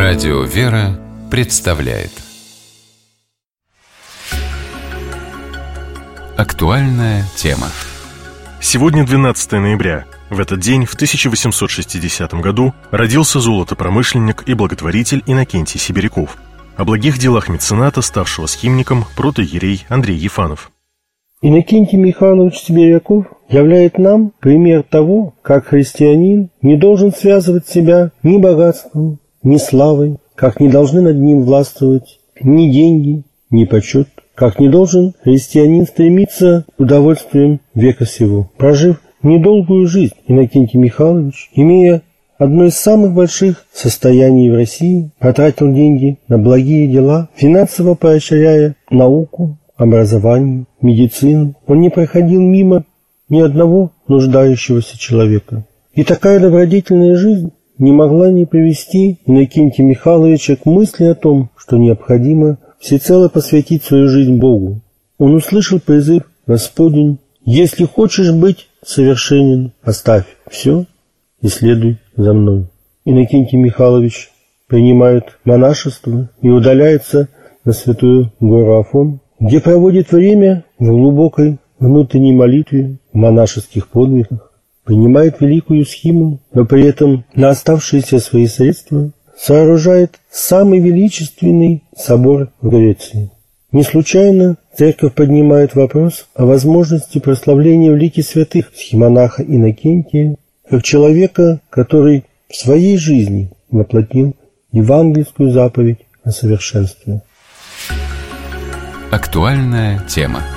Радио «Вера» представляет актуальная тема. Сегодня 12 ноября. В этот день, в 1860 году, родился золотопромышленник и благотворитель Иннокентий Сибиряков. О благих делах мецената, ставшего схимником, протоиерей Андрей Ефанов. Иннокентий Михайлович Сибиряков являет нам пример того, как христианин не должен связывать себя ни богатством, ни славой, как не должны над ним властвовать ни деньги, ни почет, как не должен христианин стремиться к удовольствиям века сего. Прожив недолгую жизнь, Иннокентий Михайлович, имея одно из самых больших состояний в России, потратил деньги на благие дела, финансово поощряя науку, образование, медицину. Он не проходил мимо ни одного нуждающегося человека. И такая добродетельная жизнь не могла не привести Иннокентия Михайловича к мысли о том, что необходимо всецело посвятить свою жизнь Богу. Он услышал призыв Господень: «Если хочешь быть совершенен, оставь все и следуй за мной». Иннокентий Михайлович принимает монашество и удаляется на святую гору Афон, где проводит время в глубокой внутренней молитве, в монашеских подвигах, принимает великую схиму, но при этом на оставшиеся свои средства сооружает самый величественный собор в Греции. Не случайно церковь поднимает вопрос о возможности прославления в лике святых схимонаха Иннокентия как человека, который в своей жизни воплотил евангельскую заповедь о совершенстве. Актуальная тема.